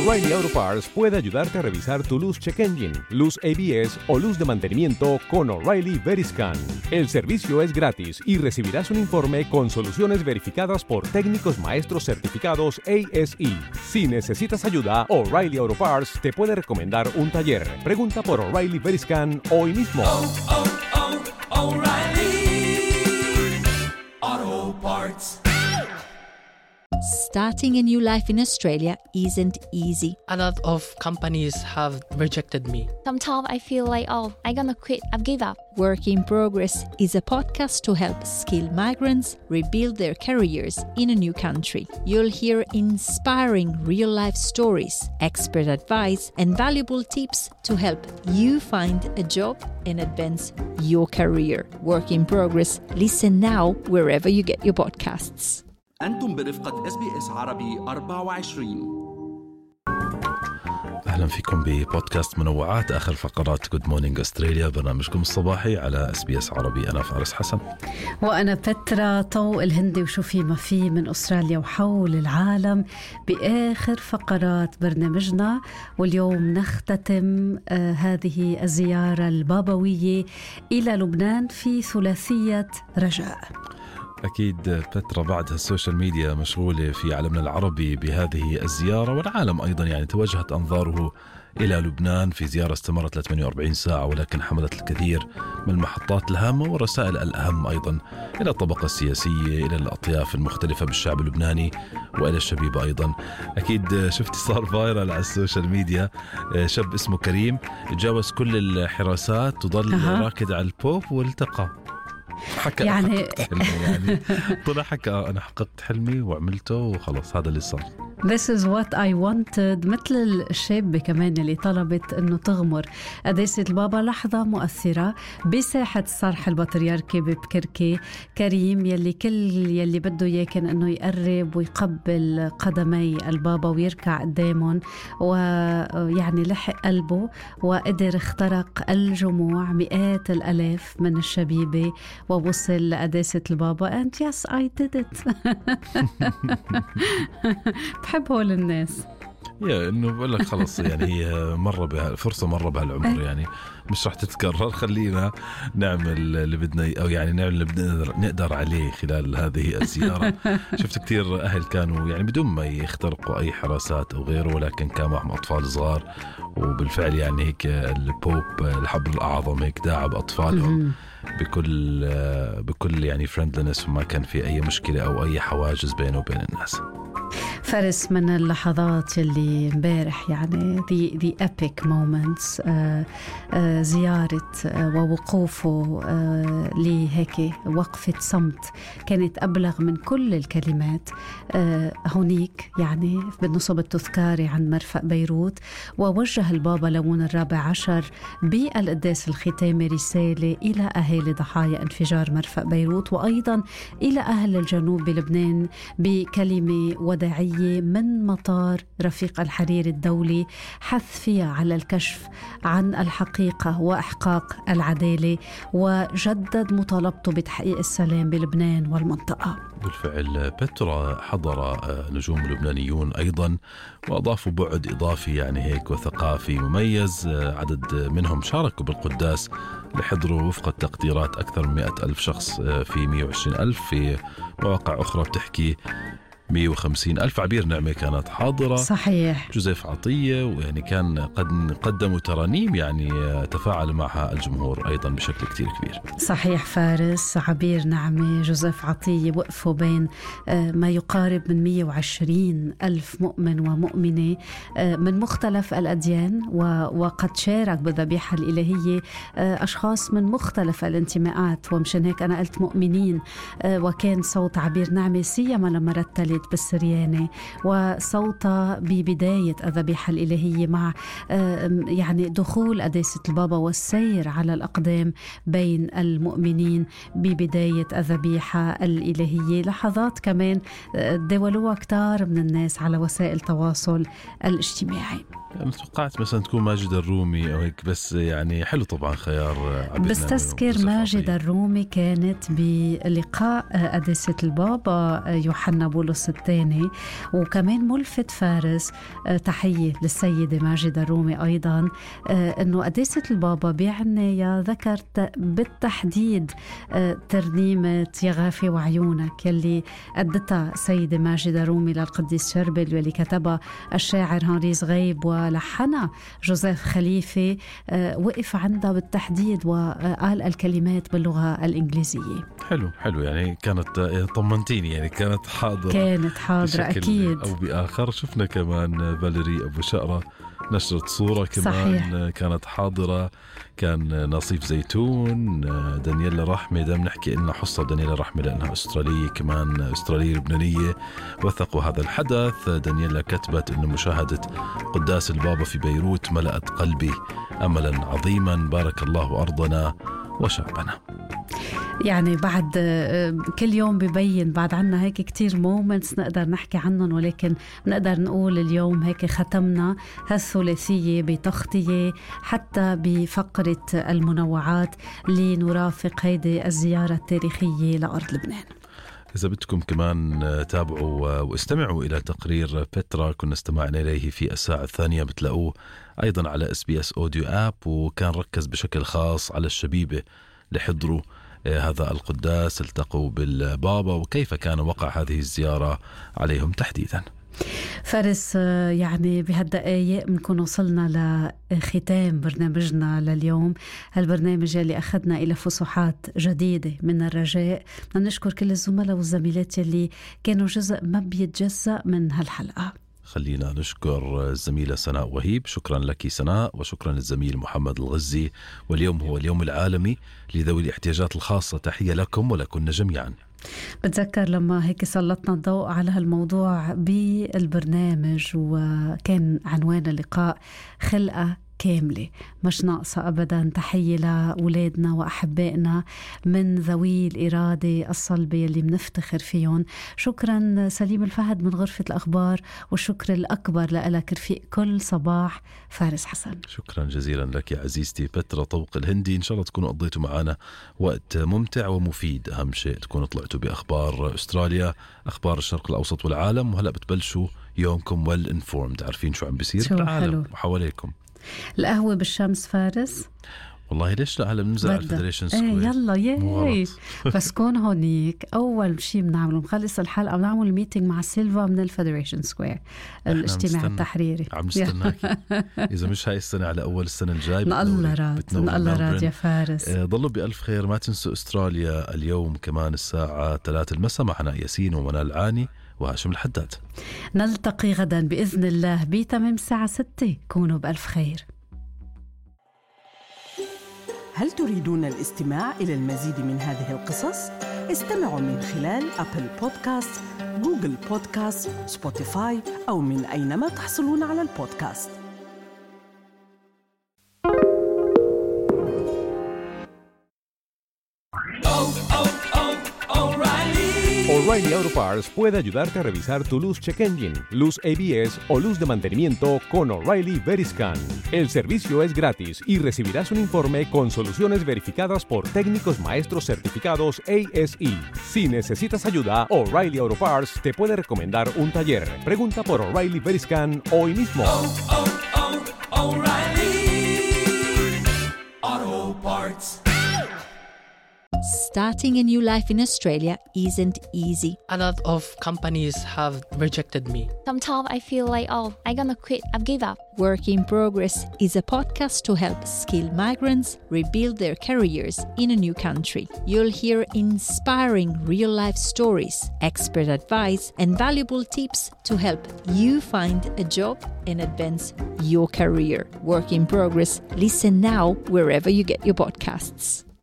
O'Reilly Auto Parts puede ayudarte a revisar tu luz check engine, luz ABS o luz de mantenimiento con O'Reilly Veriscan. El servicio es gratis y recibirás un informe con soluciones verificadas por técnicos maestros certificados ASE. Si necesitas ayuda, O'Reilly Auto Parts te puede recomendar un taller. Pregunta por O'Reilly Veriscan hoy mismo. O'Reilly Auto Parts. Starting a new life in Australia isn't easy. A lot of companies have rejected me. Sometimes I feel like, I'm gonna quit, I've given up. Work in Progress is a podcast to help skilled migrants rebuild their careers in a new country. You'll hear inspiring real-life stories, expert advice, and valuable tips to help you find a job and advance your career. Work in Progress. Listen now wherever you get your podcasts. أنتم برفقة SBS عربي 24. أهلا فيكم ببودكاست منوعات آخر فقرات Good Morning Australia، برنامجكم الصباحي على SBS عربي. أنا فارس حسن وأنا بترا طوق الهندي، وشوفي ما فيه من أستراليا وحول العالم بآخر فقرات برنامجنا. واليوم نختتم هذه الزيارة البابوية إلى لبنان في ثلاثية رجاء. أكيد بترا بعد السوشيال ميديا مشغولة في عالمنا العربي بهذه الزيارة، والعالم أيضا يعني توجهت أنظاره إلى لبنان في زيارة استمرت ل 48 ساعة، ولكن حملت الكثير من المحطات الهامة والرسائل الأهم أيضا إلى الطبقة السياسية، إلى الأطياف المختلفة بالشعب اللبناني وإلى الشبيبة أيضا. أكيد شفتي صار فايرال على السوشيال ميديا شاب اسمه كريم تجاوز كل الحراسات وظل راكد على البوب والتقى حكى يعني طلع حكى أنا حققت حلمي وعملته وخلص، هذا اللي صار. This is what I wanted. مثل الشاب كمان اللي طلبت أنه تغمر قداسة البابا لحظة مؤثرة بساحة الصرح البطريركي ببكركي. كريم يلي كل يلي بده يكن أنه يقرب ويقبل قدمي البابا ويركع قدامهم، ويعني لحق قلبه وقدر اخترق الجموع مئات الألاف من الشبيبة ووصل لقداسة البابا. and yes I did it. بحب هول الناس انه بقول لك خلص يعني هي مرة فرصة مرة بهالعمر، يعني مش رح تتكرر. خلينا نعمل اللي بدنا او يعني نعمل اللي بدنا نقدر عليه خلال هذه الزيارة. شفت كتير اهل كانوا يعني بدون ما يخترقوا اي حراسات او غيره، ولكن كان معهم اطفال صغار، وبالفعل يعني هيك البوب الحبر الاعظم هيك داعب اطفالهم بكل يعني فريندلينس، وما كان في اي مشكلة او اي حواجز بينه وبين الناس. فارس، من اللحظات اللي مبارح يعني the epic moments زيارة ووقوفه لهيك وقفة صمت كانت أبلغ من كل الكلمات. هونيك يعني بالنصب التذكاري عن مرفأ بيروت، ووجه البابا لون الرابع عشر بالقداس الختامي رسالة إلى أهالي ضحايا انفجار مرفأ بيروت، وأيضا إلى أهل الجنوب بلبنان بكلمة وداعية من مطار رفيق الحريري الدولي حث فيها على الكشف عن الحقيقة وإحقاق العدالة، وجدد مطالبته بتحقيق السلام بلبنان والمنطقة. بالفعل بترا حضر نجوم لبنانيون أيضا، وأضافوا بعد إضافي يعني هيك وثقافي مميز. عدد منهم شاركوا بالقداس لحضروا وفق التقديرات أكثر من 100,000 شخص في 120,000 في مواقع أخرى بتحكي 150,000. عبير نعمة كانت حاضرة، صحيح، جوزيف عطية، ويعني كان قد قدموا ترانيم يعني تفاعل معها الجمهور أيضا بشكل كتير كبير. صحيح فارس، عبير نعمة، جوزيف عطية وقفوا بين ما يقارب من 120,000 مؤمن ومؤمنة من مختلف الأديان، وقد شارك بالذبيحة الإلهية أشخاص من مختلف الانتماءات، ومشان هيك أنا قلت مؤمنين. وكان صوت عبير نعمة سيما لما رتلت بالسريانة، وصوتها ببداية الذبيحة الإلهية مع يعني دخول قداسة البابا والسير على الأقدام بين المؤمنين ببداية الذبيحة الإلهية. لحظات كمان دولوها كتار من الناس على وسائل التواصل الاجتماعي. أنا توقعت مثلا تكون ماجد الرومي أو هيك، بس يعني حلو طبعا خيار. بستذكر ماجد الرومي كانت بلقاء قداسة البابا يوحنا بولس الثاني، وكمان ملفت فارس تحية للسيدة ماجد الرومي أيضا أنه قداسة البابا بيعني ذكرت بالتحديد ترنيمة يا غافي وعيونك يلي أدتها السيدة ماجد الرومي للقديس شربل، واللي كتبها الشاعر هنري زغيب ولحنها جوزيف خليفة. وقف عندها بالتحديد وقال الكلمات باللغة الإنجليزية. حلو يعني كانت طمنتيني، يعني كانت حاضرة أكيد أو بآخر. شفنا كمان فاليري أبو شقرة نشرت صورة كمان. صحيح. كانت حاضرة. كان نصيف زيتون، دانييلا رحمة، دام نحكي إنها حصة دانييلا رحمة لأنها أسترالية، كمان أسترالية لبنانية وثقوا هذا الحدث. دانييلا كتبت إنه مشاهدة قداس البابا في بيروت ملأت قلبي أملا عظيما، بارك الله أرضنا وشعبنا. يعني بعد كل يوم ببين بعد عنا هيك كتير مومنتس نقدر نحكي عنهم، ولكن نقدر نقول اليوم هيك ختمنا هالثلاثية بتغطية حتى بفقرة المنوعات لنرافق هيدي الزيارة التاريخية لأرض لبنان. إذا بدكم كمان تابعوا واستمعوا إلى تقرير بترا كنا استمعنا إليه في الساعة الثانية، بتلاقوه أيضا على SBS Audio App، وكان ركز بشكل خاص على الشبيبة لحضروا هذا القداس، التقوا بالبابا وكيف كان وقع هذه الزيارة عليهم تحديدا. فارس، يعني بهالدقايق بنكون وصلنا لختام برنامجنا لليوم، هالبرنامج اللي أخذنا إلى فصحات جديدة من الرجاء. بدنا نشكر كل الزملاء والزميلات اللي كانوا جزء ما بيتجزأ من هالحلقة. خلينا نشكر الزميلة سناء وهيب، شكرا لك سناء، وشكرا للزميل محمد الغزي. واليوم هو اليوم العالمي لذوي الاحتياجات الخاصة، تحية لكم ولكن جميعا. بتذكر لما هيك سلطنا الضوء على هالموضوع بالبرنامج، وكان عنوان اللقاء خلقة كاملة مش ناقصة أبدا. تحية لأولادنا وأحبائنا من ذوي الإرادة الصلبة اللي بنفتخر فيهم. شكرا سليم الفهد من غرفة الأخبار، والشكر الأكبر لك رفيق كل صباح فارس حسن. شكرا جزيلا لك يا عزيزتي بترا طوق الهندي. إن شاء الله تكونوا قضيتوا معنا وقت ممتع ومفيد. أهم شيء تكونوا طلعتوا بأخبار أستراليا، أخبار الشرق الأوسط والعالم، وهلأ بتبلشوا يومكم well informed، عارفين شو عم بيصير بالعالم وحواليكم. القهوة بالشمس فارس، والله ليش لا؟ هلا بننزل على الفيدريشن سكوير. يلا ياي بس كون هونيك أول شيء بنعمله بنخلص الحلقة بنعمل ميتينج مع سيلفا من الفيدريشن سكوير، الاجتماع التحريري. عم نستناك. إذا مش هاي السنة على أول السنة الجاي. الله راد يا فارس. ضلوا بألف خير. ما تنسوا أستراليا اليوم كمان الساعة 3 المساء معنا ياسين ومنال عاني وهاشم الحداد. نلتقي غدا بإذن الله بتمام الساعة 6. كونوا بألف خير. هل تريدون الاستماع إلى المزيد من هذه القصص؟ استمعوا من خلال أبل بودكاست، جوجل بودكاست، سبوتيفاي أو من أينما تحصلون على البودكاست. O'Reilly Auto Parts puede ayudarte a revisar tu luz check engine, luz ABS o luz de mantenimiento con O'Reilly Veriscan. El servicio es gratis y recibirás un informe con soluciones verificadas por técnicos maestros certificados ASE. Si necesitas ayuda, O'Reilly Auto Parts te puede recomendar un taller. Pregunta por O'Reilly Veriscan hoy mismo. O'Reilly Auto Parts. Starting a new life in Australia isn't easy. A lot of companies have rejected me. Sometimes I feel like, I'm gonna quit. I've give up. Work in Progress is a podcast to help skilled migrants rebuild their careers in a new country. You'll hear inspiring real-life stories, expert advice, and valuable tips to help you find a job and advance your career. Work in Progress. Listen now wherever you get your podcasts.